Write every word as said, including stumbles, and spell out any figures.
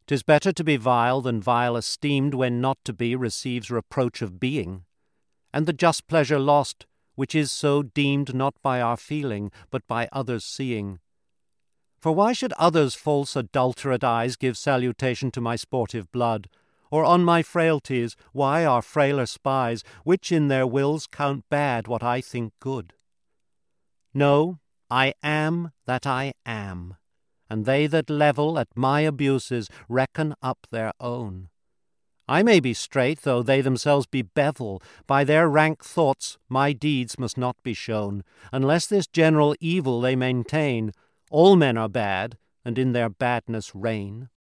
'Tis better to be vile than vile esteemed, when not to be receives reproach of being, and the just pleasure lost, which is so deemed not by our feeling, but by others' seeing. For why should others' false adulterate eyes give salutation to my sportive blood? Or on my frailties why are frailer spies, which in their wills count bad what I think good? No, I am that I am, and they that level at my abuses reckon up their own. I may be straight, though they themselves be bevel. By their rank thoughts my deeds must not be shown, unless this general evil they maintain: all men are bad, and in their badness reign.